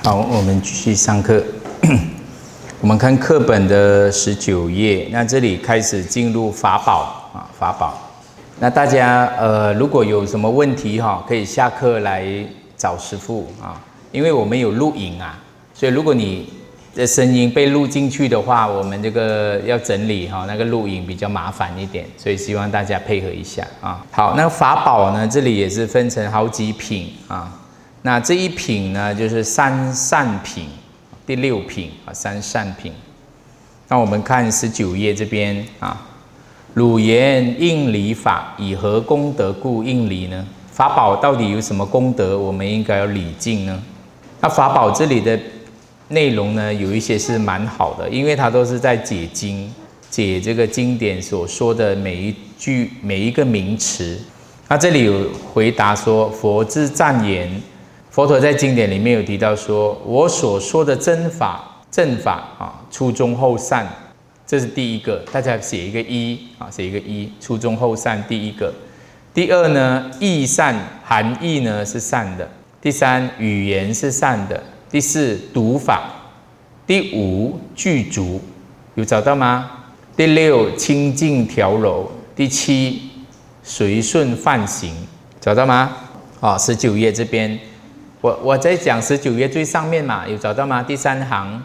好，我们继续上课。我们看课本的19页，那这里开始进入法宝啊，法宝。那大家如果有什么问题可以下课来找师父啊，因为我们有录影啊，所以如果你的声音被录进去的话，我们这个要整理那个录影比较麻烦一点，所以希望大家配合一下啊。好，那法宝呢，这里也是分成好几品啊。那这一品呢，就是三善品，第6品啊，三善品。那我们看19页这边啊，汝言应离法，以何功德故应离呢？法宝到底有什么功德，我们应该要礼敬呢？那法宝这里的内容呢，有一些是蛮好的，因为它都是在解经，解这个经典所说的每一句、每一个名词。那这里有回答说，佛之赞言。佛陀在经典里面有提到说，我所说的正法啊，初中后善，这是第一个，大家写一个一啊，写一个一，初中后善第一个。第二呢，义善，含义呢是善的。第3，语言是善的。第4，读法。第5，具足，有找到吗？第6，清净调柔。第7，随顺梵行，找到吗？19页这边。我在讲19页最上面嘛，有找到吗？第3行，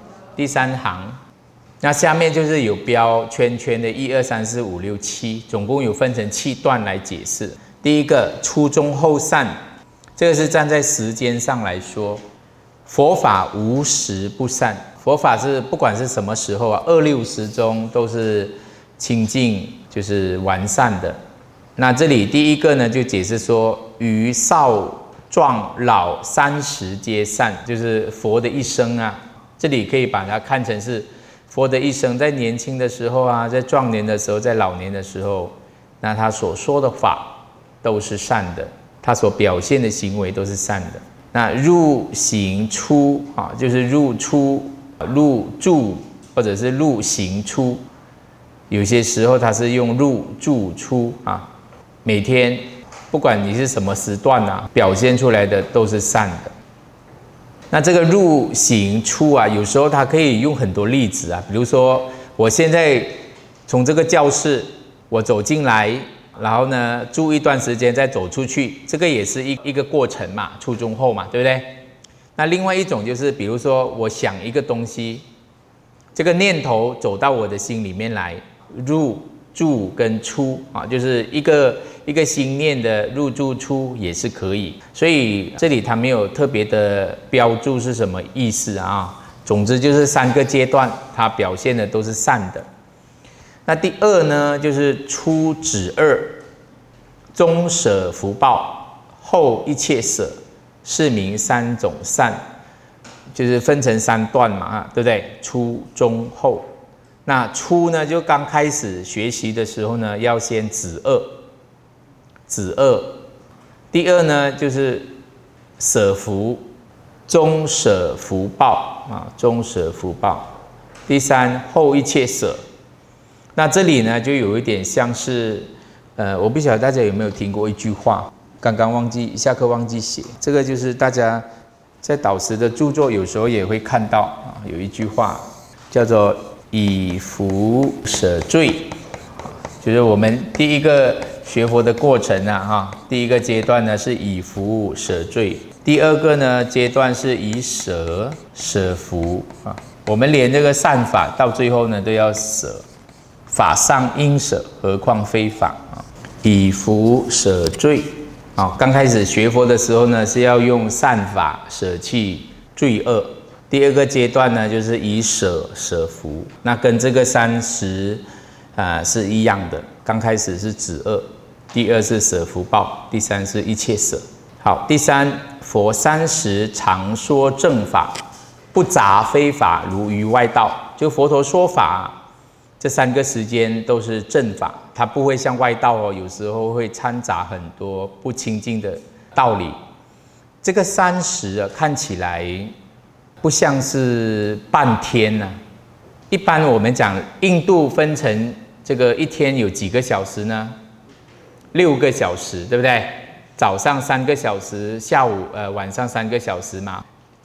那下面就是有标圈圈的1、2、3、4、5、6、7，总共有分成7段来解释。第一个，初中后善，这个是站在时间上来说，佛法无时不善，佛法是不管是什么时候啊，260中都是清净，就是完善的。那这里第一个呢，就解释说，于少壮老30皆善，就是佛的一生啊。这里可以把它看成是佛的一生，在年轻的时候啊，在壮年的时候，在老年的时候，那他所说的法都是善的，他所表现的行为都是善的。那入行出啊，就是入出、入住或者是入行出，有些时候他是用入住出啊，每天。不管你是什么时段啊，表现出来的都是善的。那这个入行出啊，有时候它可以用很多例子啊，比如说我现在从这个教室我走进来，然后呢住一段时间再走出去，这个也是一个过程嘛，初中后嘛，对不对？那另外一种就是，比如说我想一个东西，这个念头走到我的心里面来，入住跟出啊，就是一个心念的入住出也是可以，所以这里它没有特别的标注是什么意思啊。总之就是3个阶段，它表现的都是善的。那第2呢，就是初止恶，中舍福报，后一切舍，是名3种善，就是分成3段嘛，对不对？初、中、后。那初呢，就刚开始学习的时候呢，要先止恶。第2呢，就是舍福，中舍福报啊，中舍福报。第3，后一切舍。那这里呢，就有一点像是，我不晓得大家有没有听过一句话，刚刚下课忘记写，这个就是大家在导师的著作有时候也会看到啊，有一句话叫做以福舍罪，就是我们第一个学佛的过程啊，第一个阶段呢是以福舍罪，第2个呢阶段是以舍福啊。我们连这个善法到最后呢都要舍，法上应舍，何况非法啊？以福舍罪啊。刚开始学佛的时候呢，是要用善法舍弃罪恶。第2个阶段呢，就是以舍福，那跟这个30是一样的。刚开始是止恶，第2是舍福报，第3是一切舍。好，第3，佛30常说正法，不杂非法，如于外道。就佛陀说法，这3个时间都是正法，它不会像外道有时候会掺杂很多不清净的道理。这个30看起来不像是半天啊。一般我们讲印度分成这个一天有几个小时呢？6个小时，对不对？早上3个小时，下午晚上3个小时嘛。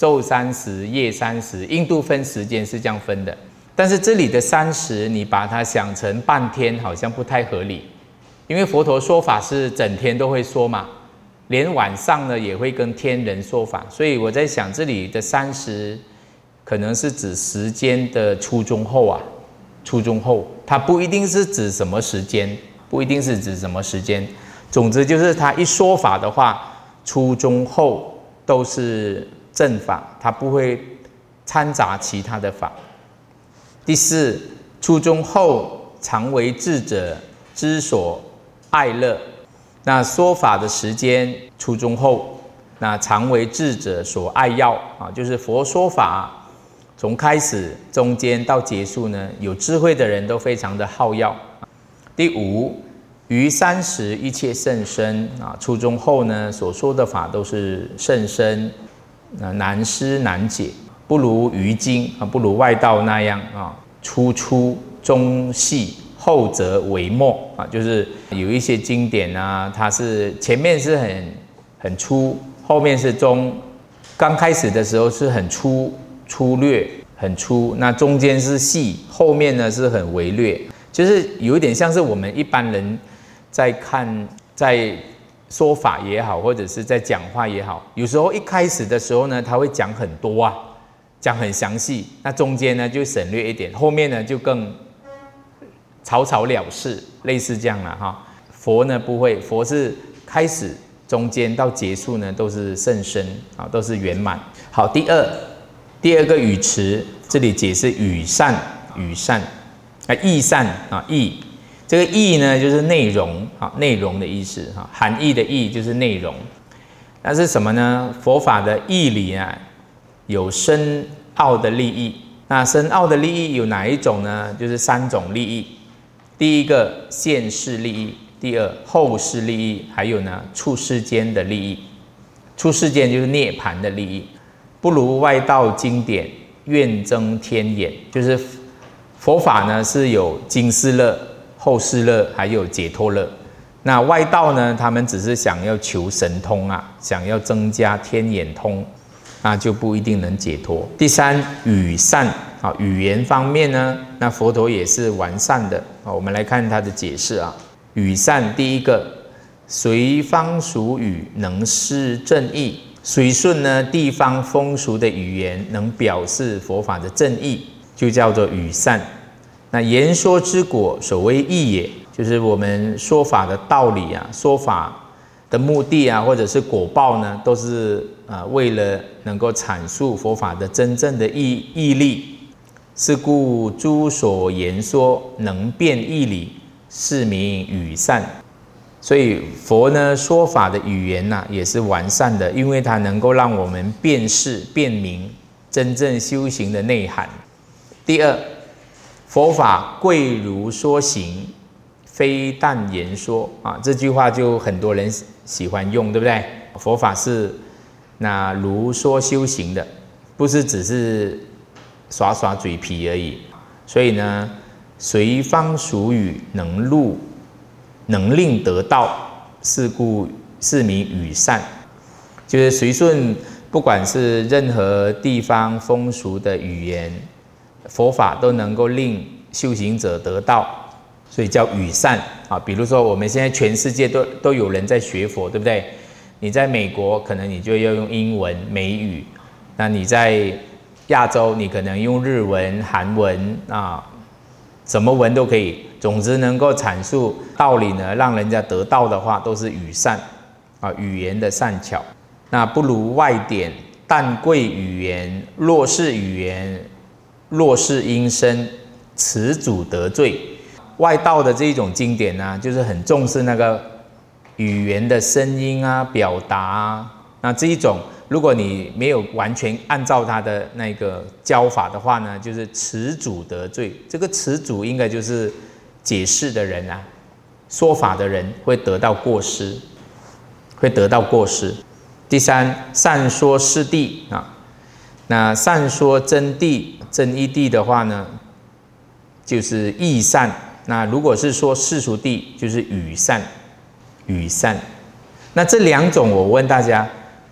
昼30，夜30，印度分时间是这样分的。但是这里的30，你把它想成半天，好像不太合理，因为佛陀说法是整天都会说嘛，连晚上呢也会跟天人说法，所以我在想这里的30，可能是指时间的初中后啊，初中后，它不一定是指什么时间，不一定是指什么时间。总之就是它一说法的话，初中后都是正法，它不会掺杂其他的法。第4，初中后常为智者之所爱乐。那说法的时间初中后，那常为智者所爱要啊，就是佛说法从开始、中间到结束呢，有智慧的人都非常的好要。第5，于30一切甚深啊，初中后呢所说的法都是甚深，难思难解，不如于经啊，不如外道那样啊，初粗中细，后则为末啊，就是有一些经典啊，它是前面是很粗，后面是中，刚开始的时候是很粗略，很粗，那中间是细，后面呢是很微略，就是有一点像是我们一般人在看，在说法也好，或者是在讲话也好，有时候一开始的时候呢，他会讲很多啊，讲很详细，那中间呢就省略一点，后面呢就更草草了事，类似这样了哈。佛呢不会，佛是开始、中间到结束呢都是甚深啊，都是圆满。好，第二个语词，这里解释语善，义善啊，义，这个义呢就是内容啊，内容的意思哈，含义的义就是内容。那是什么呢？佛法的义理啊，有深奥的利益。那深奥的利益有哪一种呢？就是3种利益。第一个现世利益，第2后世利益，还有呢处世间的利益。处世间就是涅槃的利益。不如外道经典，愿增天眼，就是佛法呢是有今世乐、后世乐，还有解脱乐。那外道呢，他们只是想要求神通啊，想要增加天眼通，那就不一定能解脱。第3，语善啊，语言方面呢，那佛陀也是完善的啊。我们来看他的解释啊。语善，第一个，随方俗语，能施正义。随顺呢地方风俗的语言，能表示佛法的正义，就叫做语善。那言说之果，所谓义也，就是我们说法的道理啊，说法的目的啊，或者是果报呢，都是为了能够阐述佛法的真正的义力。是故诸所言说，能辩义理，是名语善。所以佛呢说法的语言啊也是完善的，因为它能够让我们辨识辨明真正修行的内涵。第2，佛法贵如说行，非但言说啊，这句话就很多人喜欢用，对不对？佛法是那如说修行的，不是只是耍耍嘴皮而已。所以呢，随方俗语，能令得道，是故是名语善。就是随顺，不管是任何地方风俗的语言，佛法都能够令修行者得道，所以叫语善啊。比如说我们现在全世界都有人在学佛，对不对？你在美国可能你就要用英文美语，那你在亚洲你可能用日文、韩文啊，什么文都可以。总之能够阐述道理呢，让人家得道的话，都是语善啊，语言的善巧。那不如外典，但贵语言，若是语言，若是音声，此主得罪。外道的这种经典呢，就是很重视那个语言的声音啊、表达啊。那这一种，如果你没有完全按照他的那个教法的话呢，就是此主得罪。这个此主应该就是解释的人啊，说法的人会得到过失，第3，善说世谛啊，那善说真谛、真义谛的话呢，就是义善。那如果是说世俗谛，就是语善。那这2种，我问大家，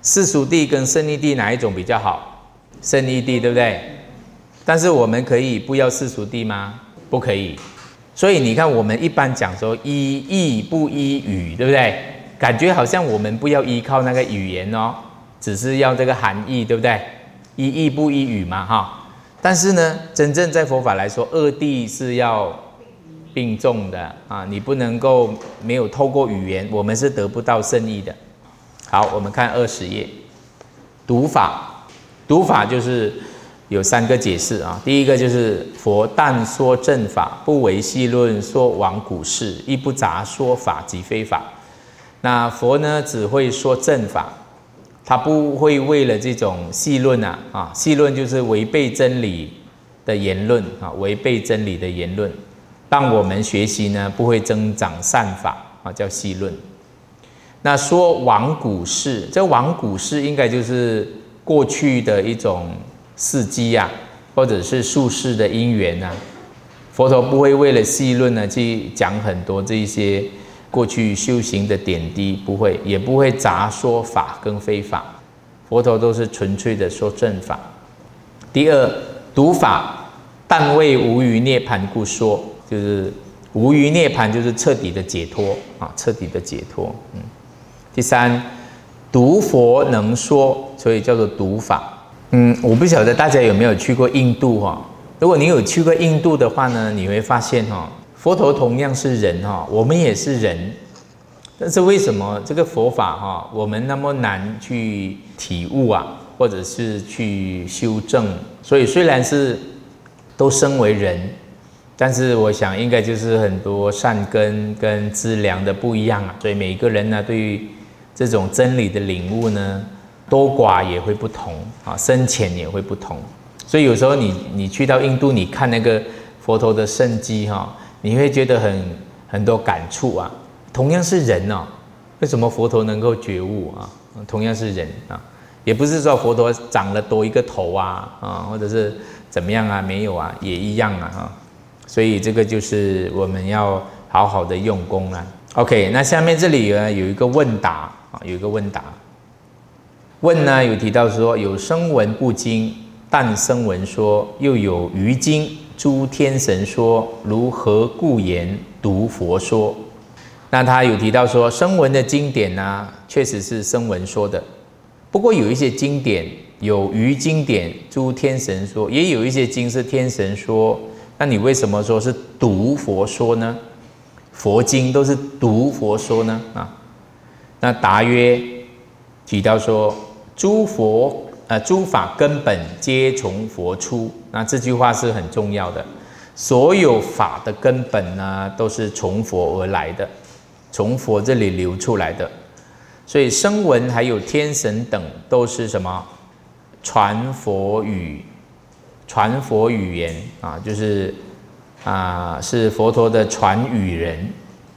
世俗谛跟胜义谛哪一种比较好？胜义谛，对不对？但是我们可以不要世俗谛吗？不可以。所以你看，我们一般讲说依义不依语，对不对？感觉好像我们不要依靠那个语言哦，只是要这个含义，对不对？依义不依语嘛，哈。但是呢，真正在佛法来说，二谛是要并重的啊，你不能够没有透过语言，我们是得不到圣意的。好，我们看20页，读法。读法就是有3个解释啊。第一个就是佛但说正法，不为戏论，说往古事，亦不杂说法及非法。那佛呢，只会说正法，他不会为了这种戏论啊，戏论就是违背真理的言论啊，违背真理的言论，让我们学习呢不会增长善法啊，叫戏论。那说往古事，这往古事应该就是过去的一种事迹啊，或者是术士的因缘啊。佛陀不会为了戏论呢去讲很多这些过去修行的点滴，不会，也不会杂说法跟非法。佛陀都是纯粹的说正法。第二，读法，但为无余涅盘故说，就是无余涅盘就是彻底的解脱啊，彻底的解脱。第三，读佛能说，所以叫做读法。我不晓得大家有没有去过印度哈？如果你有去过印度的话呢，你会发现哈，佛陀同样是人哈，我们也是人，但是为什么这个佛法哈，我们那么难去体悟啊，或者是去修正？所以虽然是都生为人，但是我想应该就是很多善根跟资粮的不一样啊，所以每一个人呢，对于这种真理的领悟呢，多寡也会不同啊，深浅也会不同。所以有时候你去到印度，你看那个佛陀的圣迹哈，你会觉得很多感触啊。同样是人哦，为什么佛陀能够觉悟啊？同样是人啊，也不是说佛陀长了多一个头啊，或者是怎么样啊，没有啊，也一样啊哈。所以这个就是我们要好好的用功啦。OK， 那下面这里呢有一个问答啊，有一个问答。问呢有提到说，有声闻不精，但声闻说，又有余精，诸天神说，如何故言读佛说？那他有提到说，声闻的经典呢，确实是声闻说的，不过有一些经典有余经典，诸天神说，也有一些经是天神说。那你为什么说是读佛说呢？佛经都是读佛说呢？那答曰，提到说，诸法根本皆从佛出。那这句话是很重要的，所有法的根本呢，都是从佛而来的，从佛这里流出来的。所以声闻还有天神等都是什么？传佛语言啊，就是是佛陀的传语人。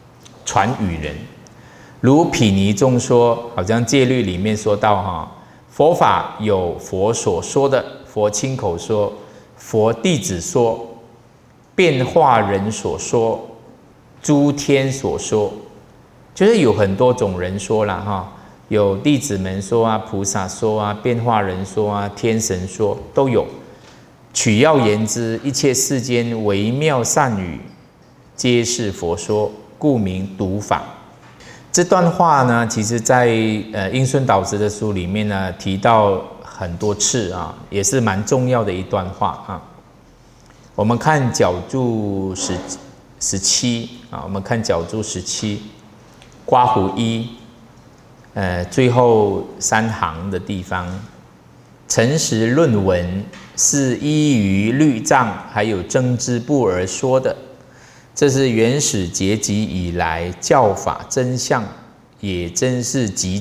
如毗尼众说，好像戒律里面说到哈，佛法有佛所说的，佛亲口说，佛弟子说，变化人所说，诸天所说，就是有很多种人说了哈，有弟子们说啊，菩萨说啊，变化人说啊，天神说都有。取要言之，一切世间微妙善语，皆是佛说，故名读法。这段话呢，其实在印顺导师的书里面呢提到很多次啊，也是蛮重要的一段话啊。我们看角注17啊，我们看角注17，刮胡一，最后3行的地方，诚实论文是依于律藏还有增支部而说的。这是原始结集以来教法真相，也真是极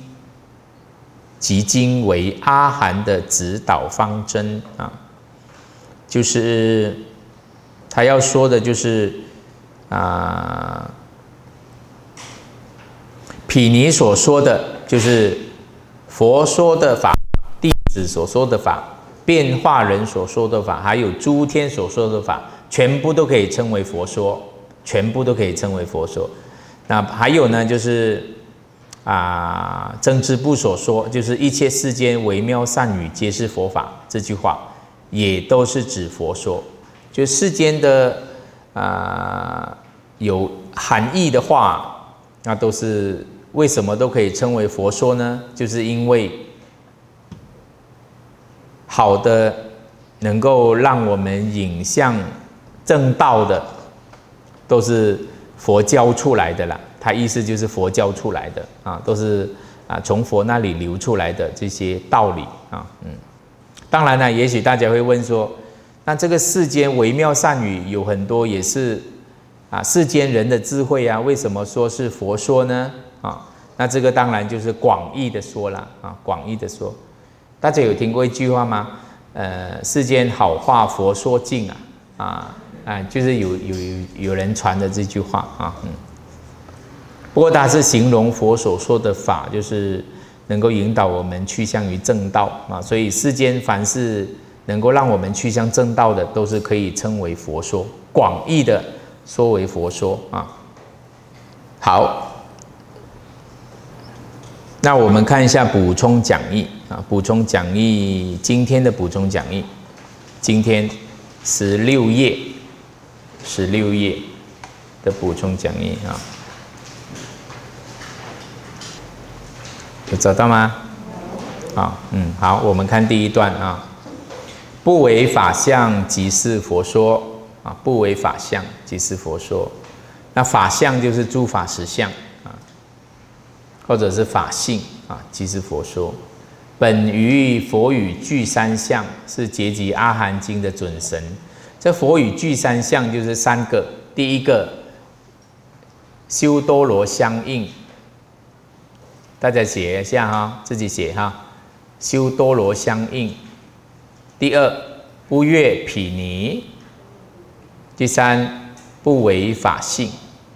经为阿含的指导方针啊。就是他要说的就是毗尼所说的就是佛说的法，弟子所说的法，变化人所说的法，还有诸天所说的法，全部都可以称为佛说，全部都可以称为佛说。那还有呢，就是曾之部所说，就是一切世间微妙善语皆是佛法，这句话也都是指佛说。就世间的有含义的话，那都是为什么都可以称为佛说呢？就是因为好的能够让我们引向正道的，都是佛教出来的啦。它意思就是佛教出来的都是从佛那里流出来的这些道理当然呢，也许大家会问说，那这个世间微妙善语有很多也是世间人的智慧为什么说是佛说呢？那这个当然就是广义的说啦广义的说。大家有听过一句话吗？世间好话佛说尽就是有人传的这句话不过它是形容佛所说的法，就是能够引导我们趋向于正道所以世间凡是能够让我们趋向正道的，都是可以称为佛说，广义的说为佛说好，那我们看一下补充讲义补充讲义，今天的补充讲义，今天16页的补充讲义有找到吗？好，我们看第一段不为法相，即是佛说不为法相，即是佛说。那法相就是诸法实相或者是法性即是佛说。本于佛语具三相，是结集阿含经的准绳。这佛语具三相就是3个，第一个修多罗相应，大家写一下自己写修多罗相应。第二，不越毗尼。第三，不为法性。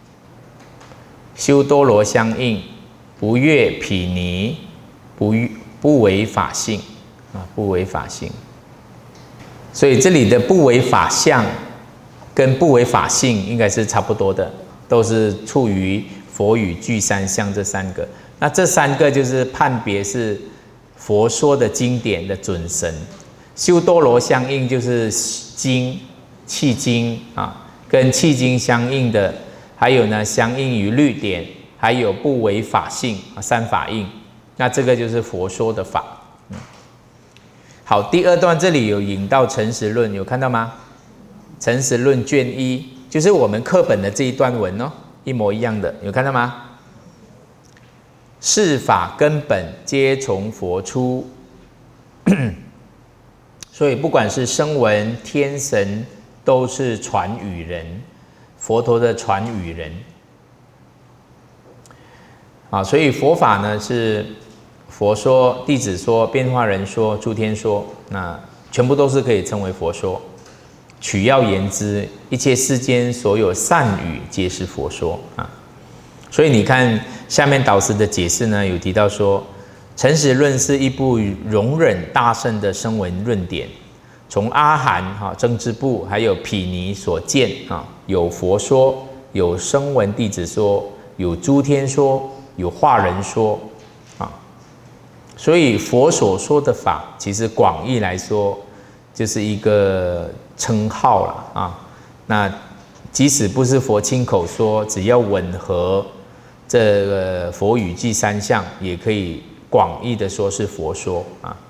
修多罗相应，不越毗尼，不为法性不为法性。所以这里的不为法相跟不为法性应该是差不多的，都是处于佛语具三相这3个。那这3个就是判别是佛说的经典的准绳。修多罗相应就是经契经跟契经相应的，还有呢相应于律典，还有不为法性3法印。那这个就是佛说的法好，第2段这里有引到诚实论，有看到吗？诚实论卷1就是我们课本的这一段文一模一样的，有看到吗？世法根本皆从佛出所以不管是声闻天神都是传语人，佛陀的传语人所以佛法呢是佛说、弟子说、变化人说、诸天说，那全部都是可以称为佛说。取要言之，一切世间所有善语皆是佛说所以你看下面导师的解释呢，有提到说，诚实论是一部容忍大圣的声闻论典，从阿含增支部还有毗尼所见有佛说，有声闻弟子说，有诸天说，有化人说所以佛所说的法，其实广义来说就是一个称号了那即使不是佛亲口说，只要吻合这个佛语具三相，也可以广义的说是佛说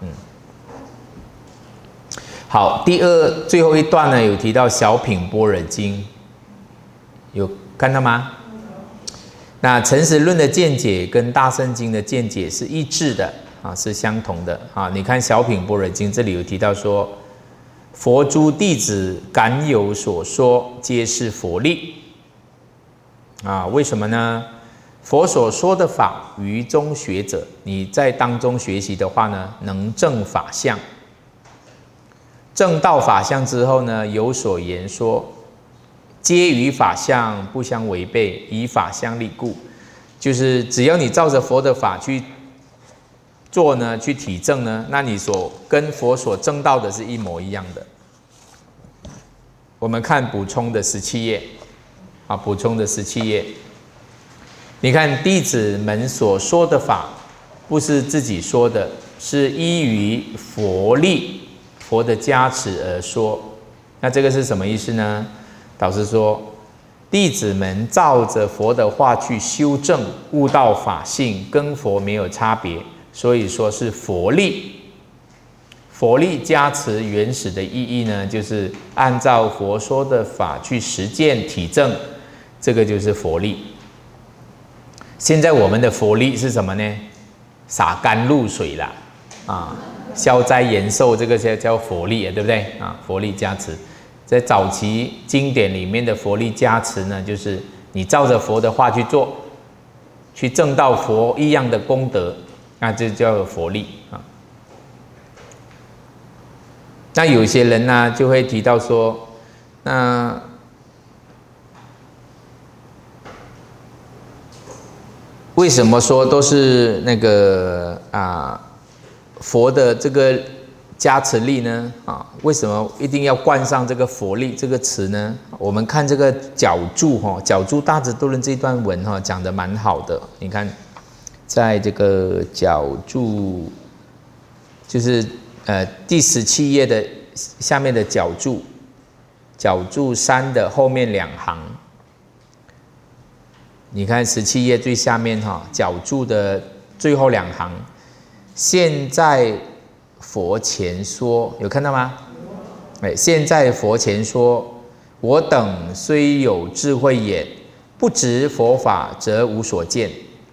好，最后一段呢，有提到小品般若经，有看到吗？那诚实论的见解跟大乘经的见解是一致的是相同的你看小品般若经这里有提到说，佛诸弟子敢有所说，皆是佛力为什么呢？佛所说的法，于中学者，你在当中学习的话呢，能证法相，证到法相之后呢，有所言说，皆与法相不相违背，以法相立故。就是只要你照着佛的法去做呢，去体证呢，那你跟佛所证到的是一模一样的。我们看补充的17页补充的17页， 你看弟子们所说的法，不是自己说的，是依于佛力、佛的加持而说。那这个是什么意思呢？导师说，弟子们照着佛的话去修正，悟道法性，跟佛没有差别，所以说是佛力。佛力加持原始的意义呢，就是按照佛说的法去实践体证，这个就是佛力。现在我们的佛力是什么呢？洒甘露水啦，消灾延寿，这个叫佛力，对不对啊？佛力加持，在早期经典里面的佛力加持呢，就是你照着佛的话去做，去证到佛一样的功德，那就叫佛力啊。那有些人呢，就会提到说，那为什么说都是那个佛的这个加持力呢？为什么一定要冠上这个佛力这个词呢？我们看这个角注角注大智度论这段文讲得蛮好的。你看，在这个角注，就是第17页的下面的角注3的后面2行。你看17页最下面角注的最后2行，现在佛前说，有看到吗？现在佛前说，我等虽有智慧眼，不执佛法，则无所见。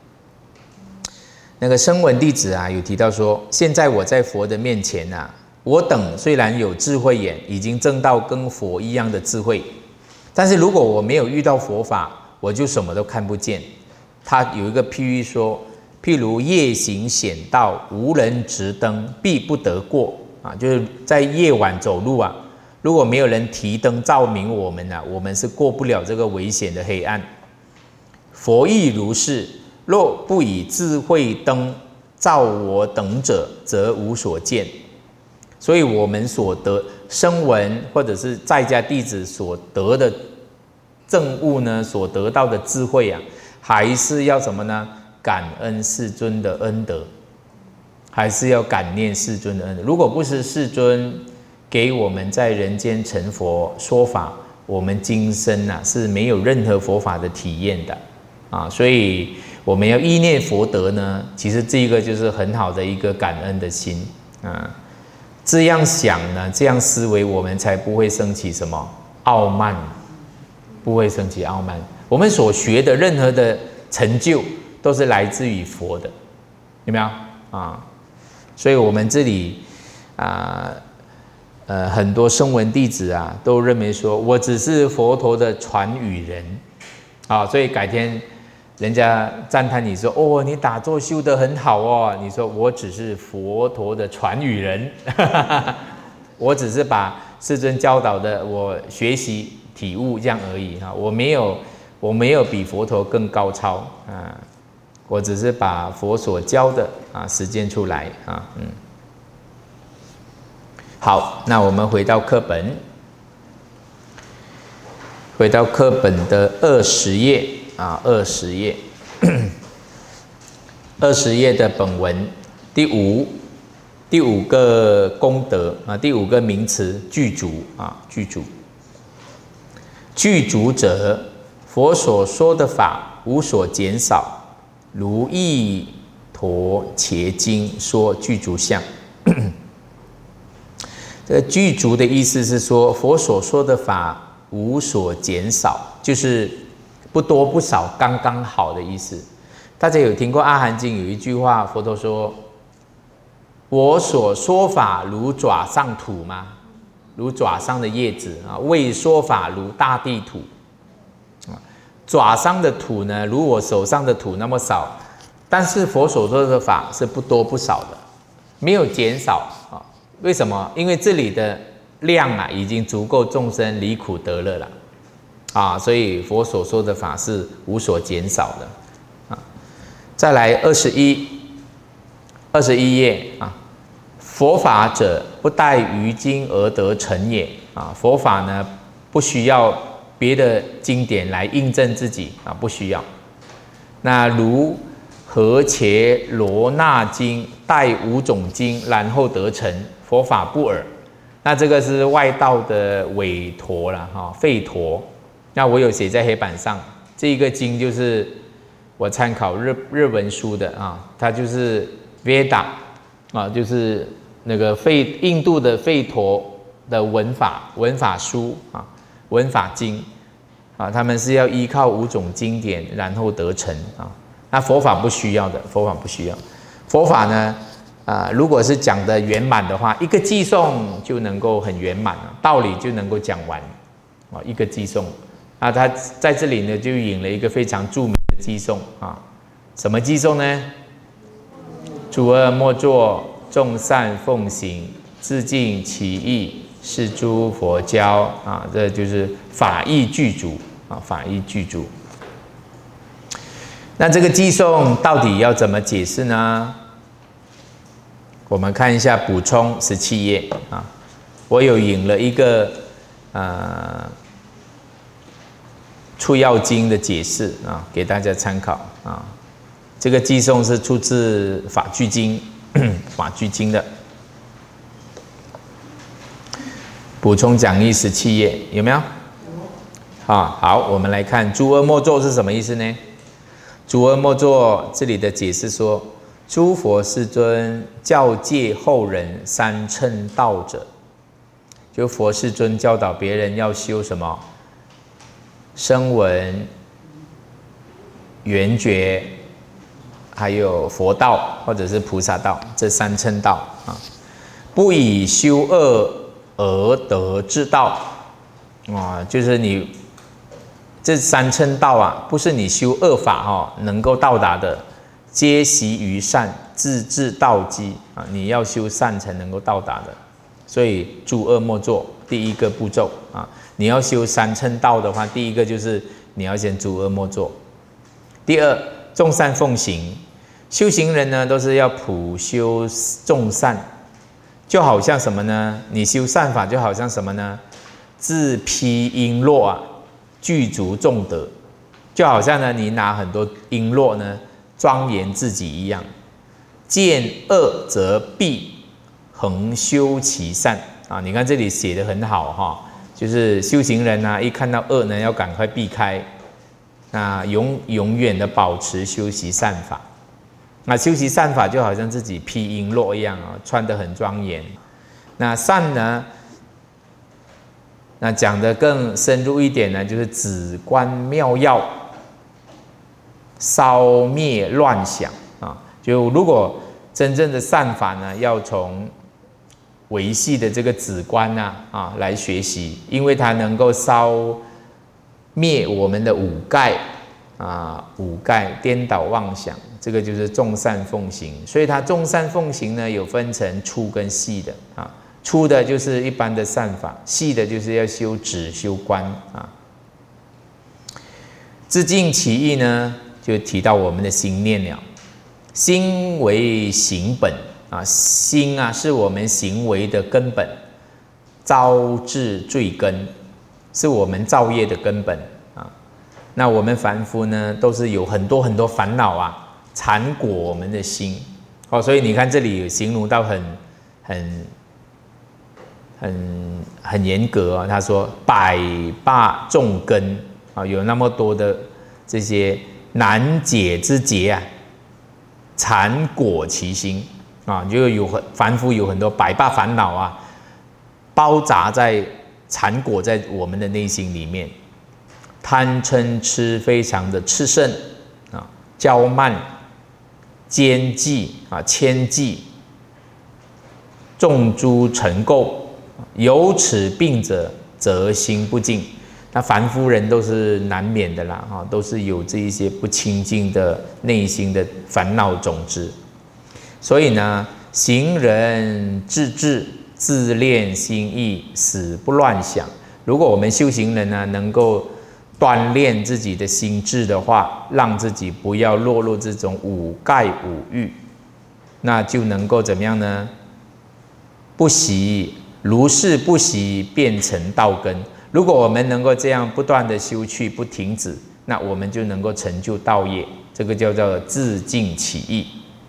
那个声闻弟子有提到说，现在我在佛的面前我等虽然有智慧眼，已经证到跟佛一样的智慧，但是如果我没有遇到佛法，我就什么都看不见。他有一个譬喻说，譬如夜行险道，无人执灯，必不得过就是在夜晚走路如果没有人提灯照明我们我们是过不了这个危险的黑暗。佛亦如是，若不以智慧灯照我等者，则无所见。所以我们所得声闻或者是在家弟子所得的证悟呢，所得到的智慧还是要什么呢？感恩世尊的恩德，还是要感念世尊的恩德。如果不是世尊给我们在人间成佛说法，我们今生是没有任何佛法的体验的所以我们要意念佛德呢，其实这个就是很好的一个感恩的心这样想呢，这样思维，我们才不会升起什么傲慢，不会升起傲慢。我们所学的任何的成就，都是来自于佛的，有没有所以我们这里很多声闻弟子都认为说，我只是佛陀的传语人所以改天人家赞叹你说，你打坐修得很好你说我只是佛陀的传语人我只是把世尊教导的我学习体悟这样而已我没有比佛陀更高超我只是把佛所教的实践出来好，那我们回到课本的20页20页20页的本文第五个功德第5个名词具足具足者，佛所说的法无所减少，如义陀伽经说具足相。这个具足的意思是说，佛所说的法无所减少，就是不多不少，刚刚好的意思。大家有听过《阿含经》有一句话，佛陀说：“我所说法如爪上土吗？如爪上的叶子未说法如大地土。爪上的土呢，如我手上的土那么少，但是佛所说的法是不多不少的，没有减少为什么？因为这里的量已经足够众生离苦得乐了所以佛所说的法是无所减少的再来21页佛法者不待于经而得成也佛法呢不需要别的经典来印证自己不需要。 那如何伽罗那经带5种经，然后得成，佛法不尔。那这个是外道的韦陀啦，吠陀。那我有写在黑板上，这一个经就是我参考日文书的啊，它就是 Veda 啊，就是那个印度的吠陀的文法书啊，文法经啊，他们是要依靠5种经典然后得成啊。那佛法不需要的，佛法不需要。佛法呢，如果是讲的圆满的话，一个偈颂就能够很圆满了，道理就能够讲完啊，一个偈颂。啊，他在这里呢就引了一个非常著名的偈颂啊，什么偈颂呢？诸恶莫作，众善奉行，自尽其意，是诸佛教啊，这就是法义具足啊，法义具足。那这个偈颂到底要怎么解释呢？我们看一下补充17页啊，我有引了一个出要经的解释啊，给大家参考啊。这个偈颂是出自法句经，法句经的补充讲义17页，有没有？好，我们来看诸恶莫作是什么意思呢？诸恶莫作，这里的解释说，诸佛世尊教诫后人三乘道者，就佛世尊教导别人要修什么？声闻、缘觉，还有佛道或者是菩萨道，这三乘道啊，不以修恶而得之道啊，就是你这三乘道啊，不是你修恶法能够到达的，皆习于善，自致道基啊，你要修善才能够到达的。所以诸恶莫作，第一个步骤啊，你要修三乘道的话，第一个就是你要先诸恶莫作。第二，众善奉行，修行人呢都是要普修众善，就好像什么呢？你修善法就好像什么呢？自披璎珞啊，具足众德，就好像呢你拿很多璎珞呢庄严自己一样。见恶则避，恒修其善啊！你看这里写得很好哈，就是修行人啊，一看到恶呢，要赶快避开，那永远的保持修习善法。那修习善法就好像自己披璎珞一样啊，穿得很庄严。那善呢，那讲得更深入一点呢，就是止观妙要，烧灭乱想啊。就如果真正的善法呢，要从维系的这个止观来学习，因为它能够烧灭我们的五盖五盖颠倒妄想，这个就是众善奉行。所以它众善奉行呢，有分成粗跟细的啊。粗的就是一般的善法，细的就是要修止修观啊。自尽其意呢，就提到我们的心念了。心为行本啊，心是我们行为的根本，招致罪根，是我们造业的根本啊。那我们凡夫呢，都是有很多很多烦恼缠裹我们的心所以你看这里有形容到很严格他说百霸众根有那么多的这些难解之结缠裹其心就凡夫有很多百霸烦恼包杂在缠裹在我们的内心里面，贪嗔痴非常的炽盛骄慢、奸计迁计、众诸尘垢，有此病者，则心不净。那凡夫人都是难免的啦，都是有这一些不清净的内心的烦恼种子。所以呢，行人自治，自练心意，死不乱想。如果我们修行人呢，能够锻炼自己的心智的话，让自己不要落入这种五盖五欲，那就能够怎么样呢？不习如是不习，变成道根。如果我们能够这样不断的修去，不停止，那我们就能够成就道业， 这个叫做自净其意。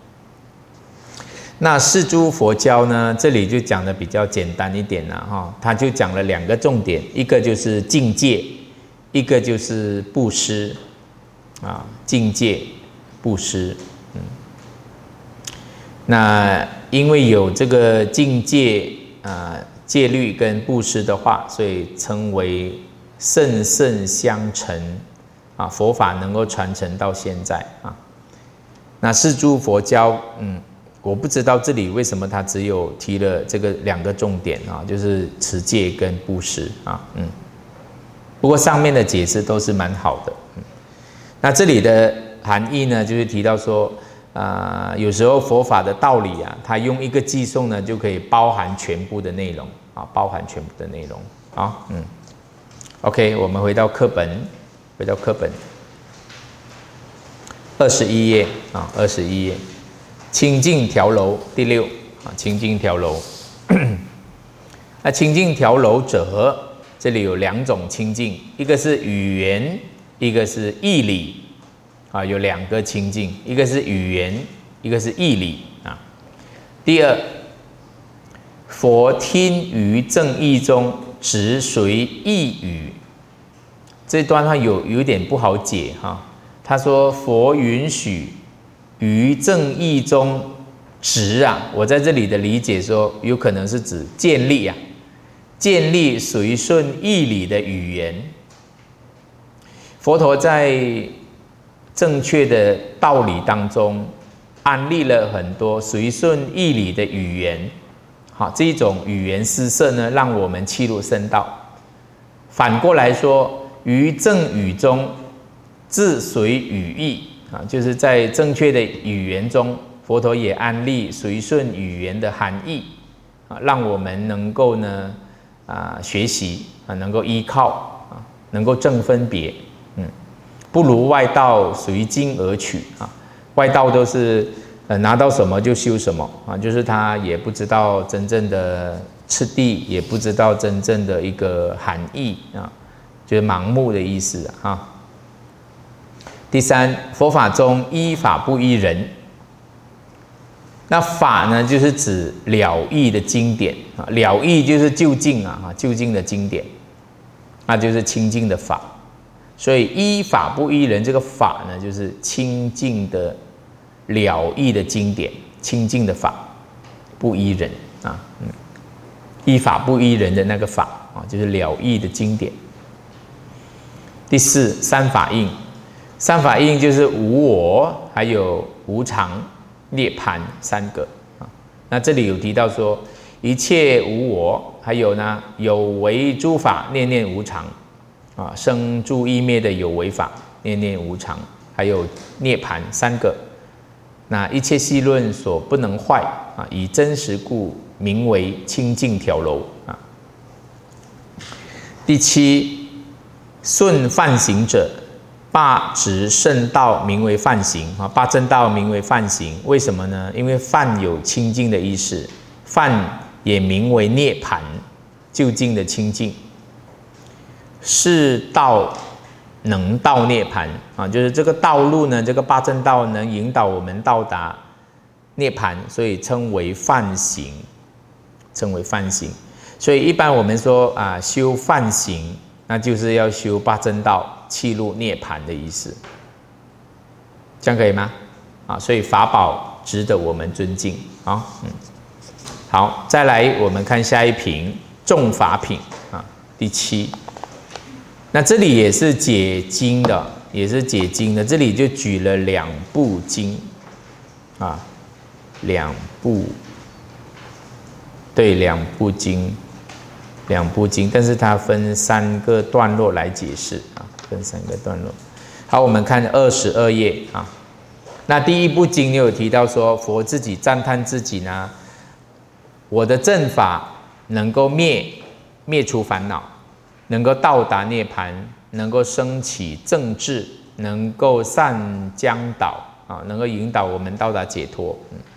那四诸佛教呢，这里就讲的比较简单一点了哈，他就讲了2个重点，一个就是境界，一个就是布施啊，境界、布施。那因为有这个境界戒律跟布施的话，所以称为圣圣相承啊，佛法能够传承到现在啊。那四诸佛教，我不知道这里为什么他只有提了这个2个重点啊，就是持戒跟布施啊，不过上面的解释都是蛮好的。那这里的含义呢，就是提到说，有时候佛法的道理啊，它用一个偈颂呢，就可以包含全部的内容啊，包含全部的内容啊。OK， 我们回到课本，21页啊，21页。清净调柔第6啊，清净调柔。那清净调柔者，这里有2种清净，一个是语言，一个是义理啊，有2个清净，一个是语言，一个是义理啊。第2，佛听于正义中，直随义语。这段话有一点不好解哈，他说佛允许于正义中直啊，我在这里的理解说，有可能是指建立啊，建立随顺义理的语言。佛陀在正确的道理当中安立了很多随顺义理的语言，好，这一种语言施设呢，让我们契入圣道。反过来说，于正语中自随语义啊，就是在正确的语言中，佛陀也安立随顺语言的含义啊，让我们能够呢学习啊，能够依靠啊，能够正分别，不如外道随经而取啊。外道都是拿到什么就修什么啊，就是他也不知道真正的次第，也不知道真正的一个含义啊，就是盲目的意思啊。第3，佛法中依法不依人。那法呢，就是指了义的经典啊，了义就是究竟啊，究竟的经典，那就是清净的法。所以依法不依人，这个法呢，就是清净的了义的经典，清净的法，不依人啊，依法不依人的那个法啊，就是了义的经典。第4，三法印。三法印就是无我，还有无常、涅槃3个啊。那这里有提到说，一切无我，还有呢有为诸法，念念无常啊，生住异灭的有为法，念念无常，还有涅槃3个。那一切细论所不能坏啊，以真实故，名为清净调柔啊。第7，顺梵行者。八执圣道名为梵行啊，八正道名为梵行，为什么呢？因为梵有清净的意思，梵也名为涅槃，究竟的清净。是道能到涅槃啊，就是这个道路呢，这个八正道能引导我们到达涅槃，所以称为梵行，称为梵行。所以一般我们说修梵行，那就是要修八正道。契入涅槃的意思，这样可以吗？所以法宝值得我们尊敬啊。好，再来我们看下一品众法品啊，第7。那这里也是解经的，这里就举了2部经啊，2部经，但是它分3个段落来解释啊。分3个段落。好，我们看22页啊。那第1部经有提到说，佛自己赞叹自己呢，我的正法能够灭除烦恼，能够到达涅槃，能够升起正智，能够善将导啊，能够引导我们到达解脱。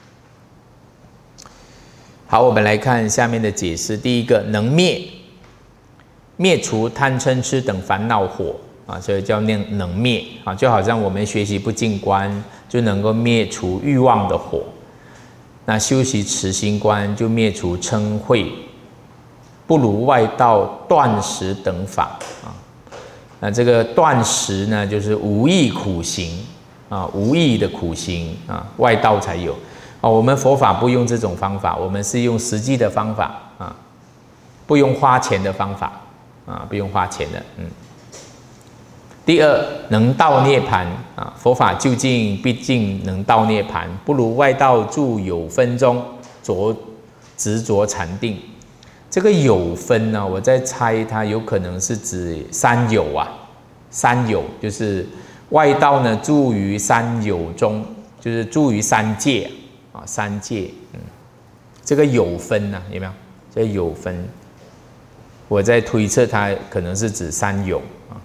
好，我们来看下面的解释。第1个，能灭除贪嗔痴等烦恼火。 啊，所以叫能灭啊，就好像我们学习不净观，就能够灭除欲望的火。那修习持心观，就灭除嗔恚，不如外道断食等法啊。那这个断食呢，就是无益苦行啊，无益的苦行啊，外道才有啊。我们佛法不用这种方法，我们是用实际的方法啊，不用花钱的方法啊，不用花钱的。第二，能到涅槃啊，佛法究竟毕竟能到涅槃，不如外道住有分中，执着禅定。这个有分呢，我在猜它有可能是指三有啊，三有就是外道呢住于三有中，就是住于三界啊，三界。这个有分呢，有没有？这个有分，我在推测它可能是指三有啊，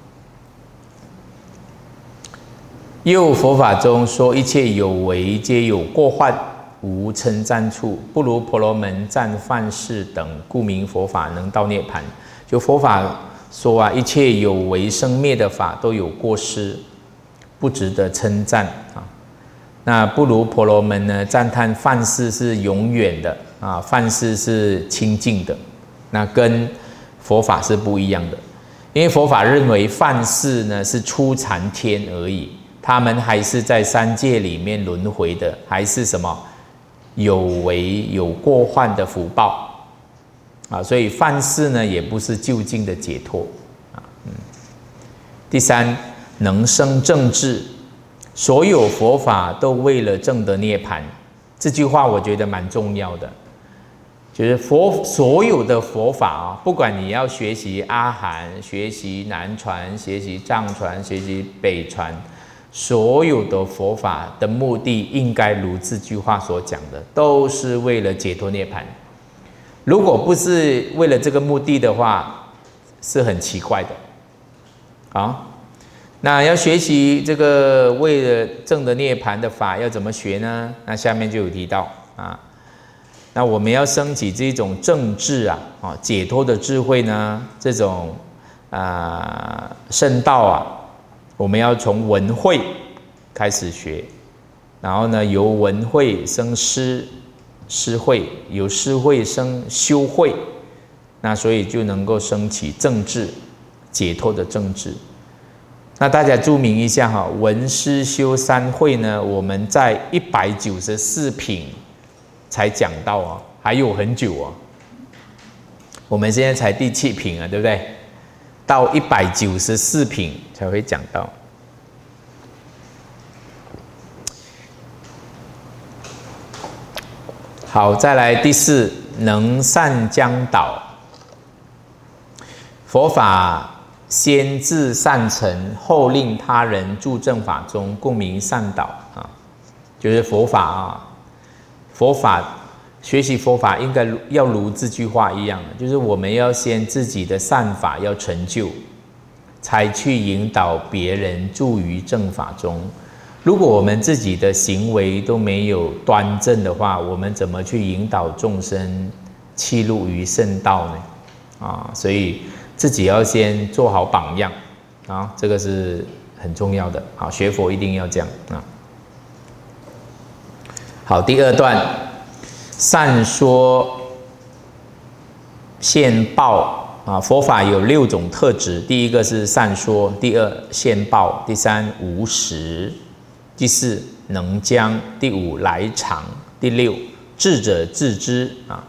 又佛法中说一切有为皆有过患，无称赞处，不如婆罗门赞梵世等，故名佛法能到涅槃。就佛法说啊，一切有为生灭的法都有过失，不值得称赞啊。那不如婆罗门呢，赞叹梵世是永远的啊，梵世是清净的，那跟佛法是不一样的。因为佛法认为梵世呢是初禅天而已，他们还是在三界里面轮回的，还是什么有为有过患的福报啊，所以梵世呢也不是究竟的解脱啊。第三，能生正智，所有佛法都为了证得涅槃。这句话我觉得蛮重要的，就是所有的佛法啊，不管你要学习阿含、学习南传、学习藏传、学习北传。所有的佛法的目的，应该如这句话所讲的，都是为了解脱涅槃。如果不是为了这个目的的话，是很奇怪的啊。那要学习这个为了证得涅槃的法，要怎么学呢？那下面就有提到啊。那我们要升起这种正智啊，解脱的智慧呢，这种圣道啊。我们要从闻慧开始学，然后呢，由闻慧生施慧，由施慧生修慧，那所以就能够升起正智，解脱的正智。那大家注明一下哈，闻施修三慧呢，我们在194品才讲到啊，还有很久啊。我们现在才第7品啊，对不对？到194品才会讲到。好，再来第4，能善将导。佛法先自善成，后令他人助正法中，故名善导啊。就是佛法啊，佛法学习佛法应该要如这句话一样，就是我们要先自己的善法要成就，才去引导别人助于正法中。如果我们自己的行为都没有端正的话，我们怎么去引导众生契入于圣道呢？啊，所以自己要先做好榜样啊，这个是很重要的。好，学佛一定要这样啊。好，第2段，善说现报啊，佛法有6种特质，第1个是善说，第2现报，第3无实，第4能将，第5来常，第6智者自知啊。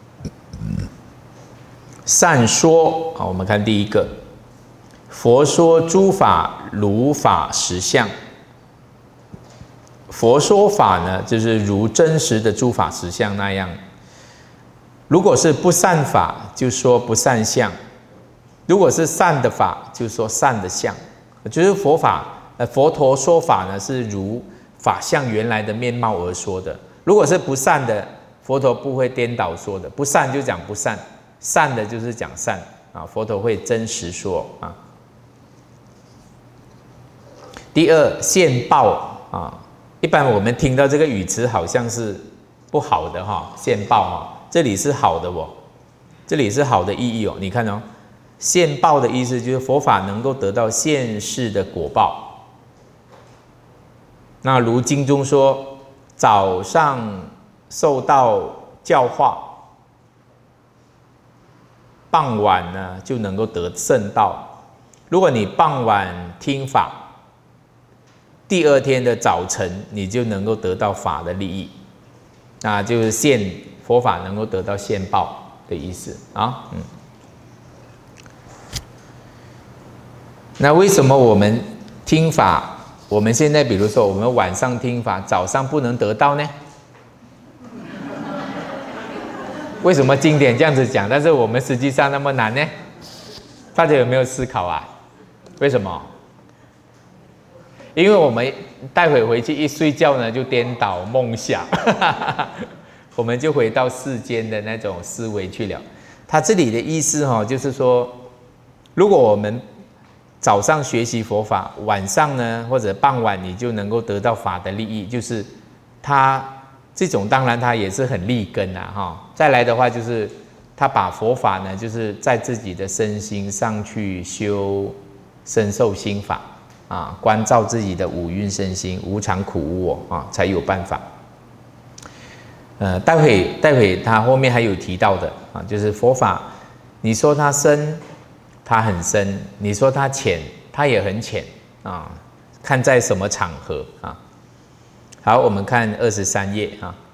善说啊，我们看第1个，佛说诸法如法实相。佛说法呢，就是如真实的诸法实相那样。如果是不善法，就说不善相；如果是善的法，就说善的相。就是佛法，佛陀说法呢，是如法相原来的面貌而说的。如果是不善的，佛陀不会颠倒说的，不善就讲不善，善的就是讲善啊。佛陀会真实说啊。第2现报啊。一般我们听到这个语词好像是不好的哈，现报哈，这里是好的哦，这里是好的意义哦。你看哦， 现报的意思就是佛法能够得到现世的果报。那如经中说，早上受到教化，傍晚呢就能够得圣道。如果你傍晚听法，第二天的早晨你就能够得到法的利益，那就是佛法能够得到现报的意思啊。那为什么我们听法，我们现在比如说我们晚上听法，早上不能得到呢？为什么经典这样子讲，但是我们实际上那么难呢？大家有没有思考啊？为什么？因为我们待会回去一睡觉呢，就颠倒梦想，我们就回到世间的那种思维去了。他这里的意思就是说，如果我们早上学习佛法，晚上呢或者傍晚你就能够得到法的利益，就是他这种当然他也是很利根啊再来的话就是他把佛法呢，就是在自己的身心上去修身受心法关照自己的五蕴身心，无常苦无我才有办法。待会他后面还有提到的就是佛法，你说它深，它很深；你说它浅，它也很浅看在什么场合好，我们看23页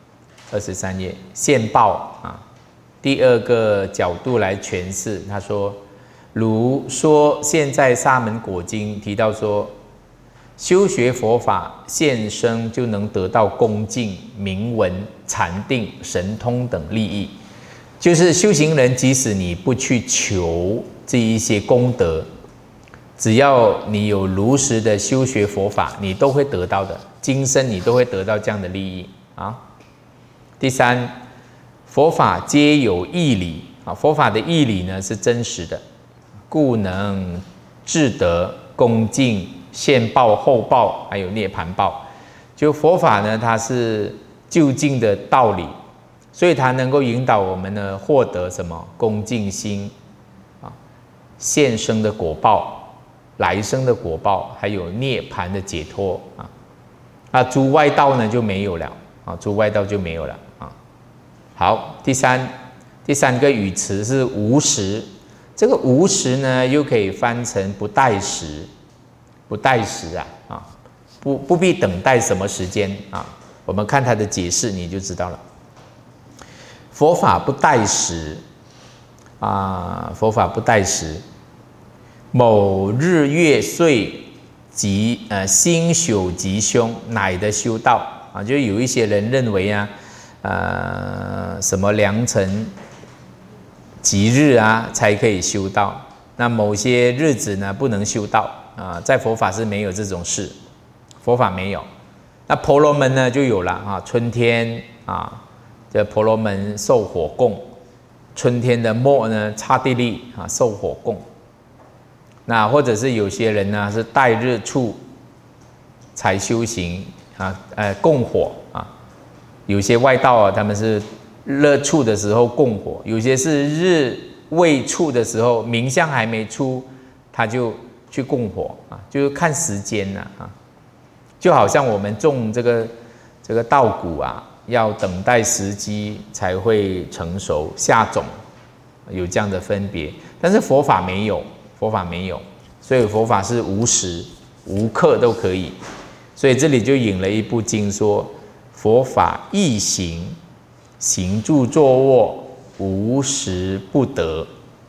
23页现报第二个角度来诠释。他说，如说现在沙门果经提到说，修学佛法现生就能得到恭敬、明闻、禅定、神通等利益。就是修行人，即使你不去求这一些功德，只要你有如实的修学佛法，你都会得到的。今生你都会得到这样的利益第三，佛法皆有义理佛法的义理呢是真实的，故能至得恭敬、现报、后报，还有涅槃报。就佛法呢，它是究竟的道理，所以它能够引导我们呢获得什么恭敬心现生的果报、来生的果报，还有涅槃的解脱诸外道呢就没有了诸外道就没有了好，第三个语词是无时。这个无时呢，又可以翻成不待时，不待时不必等待什么时间我们看它的解释你就知道了。佛法不待时佛法不待时，某日月岁及星宿吉凶，乃得修道就有一些人认为什么良辰吉日才可以修道，那某些日子呢不能修道在佛法是没有这种事，佛法没有。那婆罗门呢就有了春天这婆罗门受火供，春天的末呢刹帝利受火供。那或者是有些人呢是待日出才修行供火有些外道他们是日出的时候供火，有些是日未出的时候，明相还没出，他就去供火就是看时间就好像我们种这个稻谷要等待时机才会成熟下种，有这样的分别。但是佛法没有，所以佛法是无时无刻都可以。所以这里就引了一部经说，佛法易行，行住坐卧无时不得。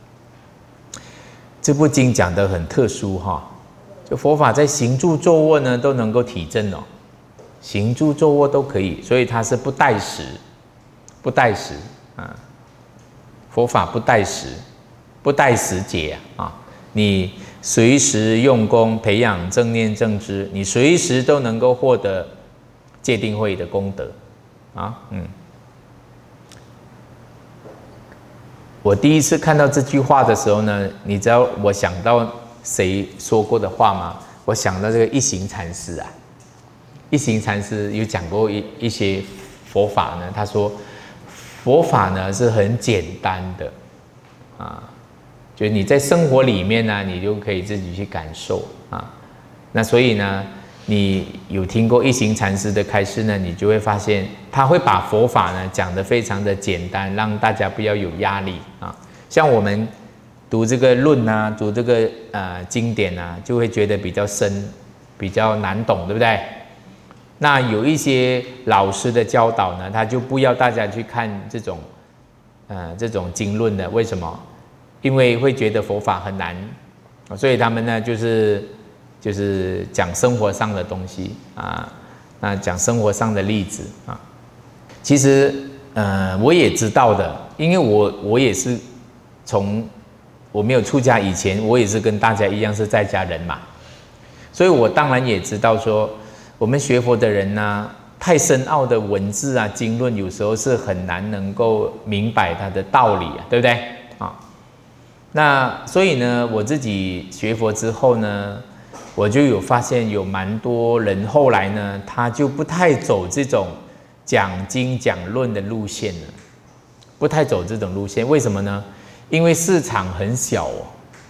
这部经讲得很特殊就佛法在行住坐卧呢都能够体证行住坐卧都可以，所以它是不待时，佛法不待时，不待时节你随时用功培养正念正知，你随时都能够获得戒定慧的功德我第一次看到这句话的时候呢，你知道我想到谁说过的话吗？我想到这个一行禅师一行禅师有讲过一些佛法呢，他说佛法呢是很简单的就是你在生活里面呢，你就可以自己去感受啊。那所以呢，你有听过一行禅师的开示呢，你就会发现他会把佛法呢讲得非常的简单，让大家不要有压力啊。像我们读这个论啊，读这个经典啊，就会觉得比较深，比较难懂，对不对？那有一些老师的教导呢，他就不要大家去看这种经论的，为什么？因为会觉得佛法很难，所以他们呢就是讲生活上的东西啊，那讲生活上的例子啊。其实我也知道的，因为我也是从我没有出家以前，我也是跟大家一样是在家人嘛，所以我当然也知道说，我们学佛的人呢，太深奥的文字啊、经论，有时候是很难能够明白它的道理啊，对不对啊？那所以呢，我自己学佛之后呢，我就有发现有蛮多人后来呢，他就不太走这种讲经讲论的路线了，不太走这种路线，为什么呢？因为市场很小哦，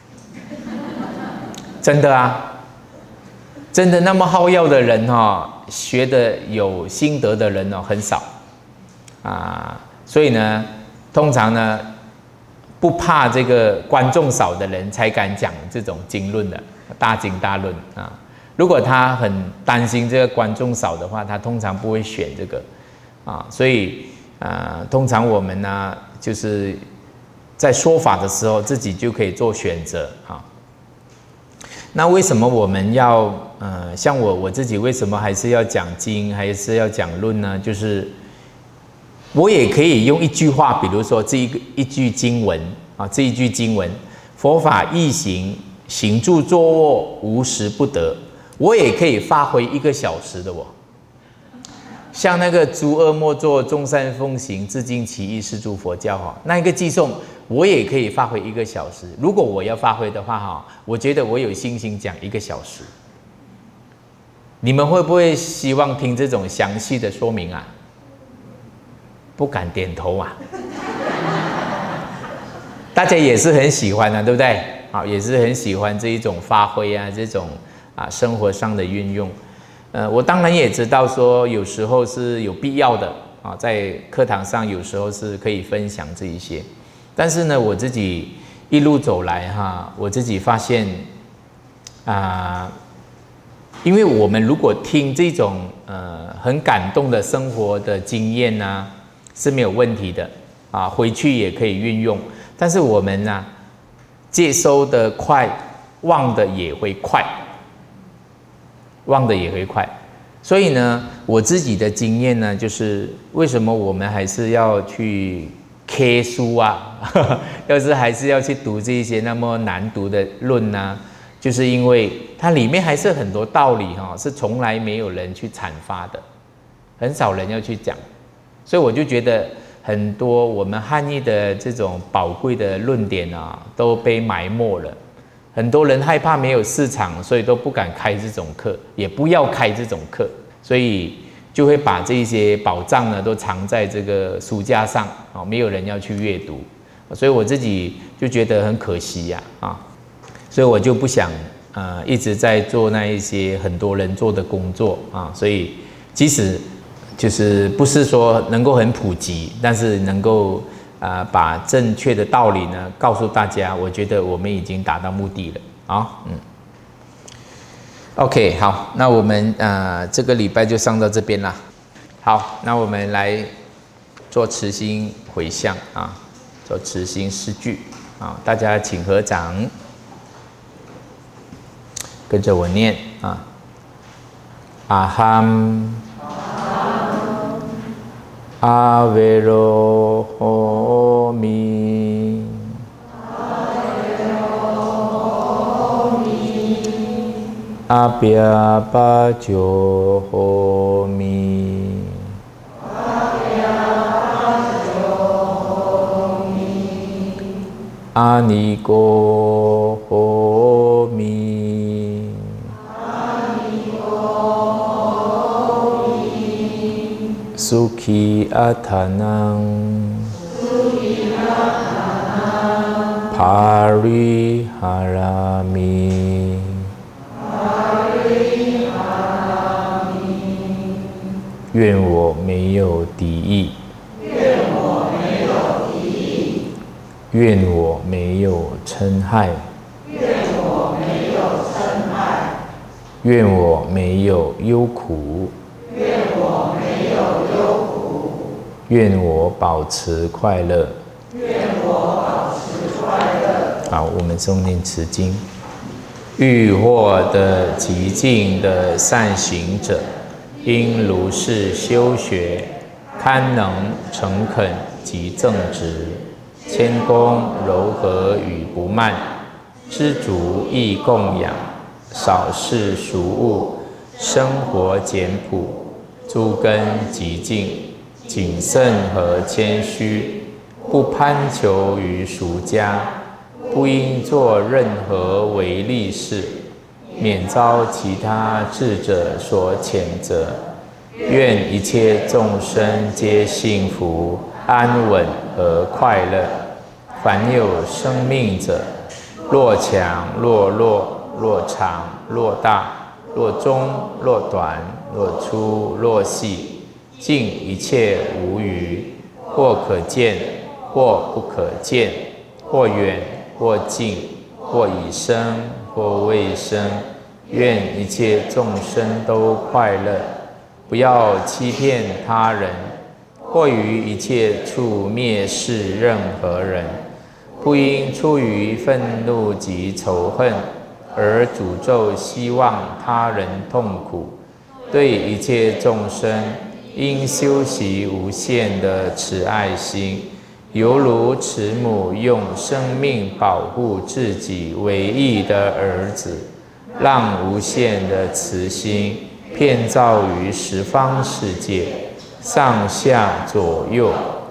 真的啊。真的那么好药的人学的有心得的人很少啊，所以呢，通常呢，不怕这个观众少的人才敢讲这种经论的大经大论啊。如果他很担心这个观众少的话，他通常不会选这个啊。所以通常我们呢，就是在说法的时候，自己就可以做选择啊。那为什么我们要像我自己为什么还是要讲经，还是要讲论呢？就是我也可以用一句话，比如说这一句经文啊，这一句经文，佛法易行，行住坐卧无时不得，我也可以发挥1个小时的我。像那个诸恶莫作，众善奉行，自净其意，是诸佛教那一个寄颂，我也可以发挥1个小时。如果我要发挥的话我觉得我有信心讲1个小时。你们会不会希望听这种详细的说明啊？不敢点头啊。大家也是很喜欢对不对？也是很喜欢这一种发挥啊，这种生活上的运用。我当然也知道说有时候是有必要的在课堂上有时候是可以分享这一些，但是呢，我自己一路走来我自己发现因为我们如果听这种很感动的生活的经验是没有问题的回去也可以运用，但是我们接收的快，忘的也会快。所以呢，我自己的经验呢，就是为什么我们还是要去 K 书要是还是要去读这些那么难读的论就是因为它里面还是很多道理是从来没有人去阐发的，很少人要去讲，所以我就觉得很多我们汉译的这种宝贵的论点都被埋没了。很多人害怕没有市场，所以都不敢开这种课，也不要开这种课，所以就会把这些宝藏呢都藏在这个书架上没有人要去阅读，所以我自己就觉得很可惜所以我就不想一直在做那一些很多人做的工作所以即使就是不是说能够很普及，但是能够把正确的道理呢告诉大家，我觉得我们已经达到目的了OK， 好，那我们这个礼拜就上到这边啦。好，那我们来做慈心回向做慈心诗句大家请合掌，跟着我念阿含阿维罗诃弥，阿毗跋救诃弥，阿尼cô诃弥，苏ခိ阿他囊， 哈瑞哈拉米。愿我没有敌意，愿我没有嗔害，愿我没有忧苦，愿我保持快乐。好，我们诵念持经。欲获得极尽的善行者，应如是修学，堪能诚恳及正直，谦恭柔和与不慢，知足易供养，少事俗物，生活简朴，诸根极净，谨慎和谦虚，不攀求于俗家，不应做任何违利事，免遭其他智者所谴责。愿一切众生皆幸福、安稳和快乐。凡有生命者，若强若弱，若长若大，若中若短，若粗若细，尽一切无余，或可见，或不可见，或远或近，或已生，或未生。愿一切众生都快乐。不要欺骗他人，或于一切处蔑视任何人。不应出于愤怒及仇恨，而诅咒希望他人痛苦。对一切众生，应修习无限的慈爱心，犹如慈母用生命保护自己唯一的儿子，让无限的慈心遍照于十方世界，上下左右，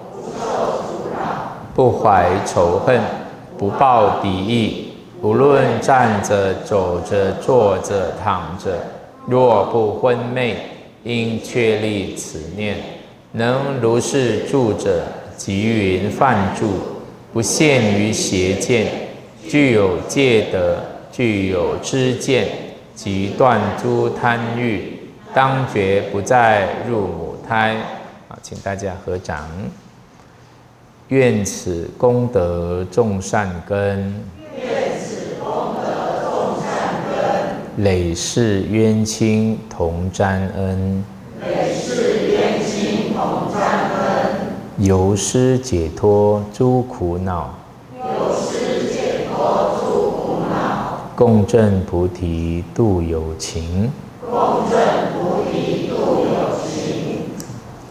不怀仇恨，不抱敌意。无论站着、走着、坐着、躺着，若不昏昧，应确立此念。能如是住者，即云梵住，不陷于邪见，具有戒德，具有知见，即断诸贪欲，当觉不再入母胎。好，请大家合掌。愿此功德种善根，累世冤亲同沾恩，由施解脱诸苦恼，共振菩提度有情。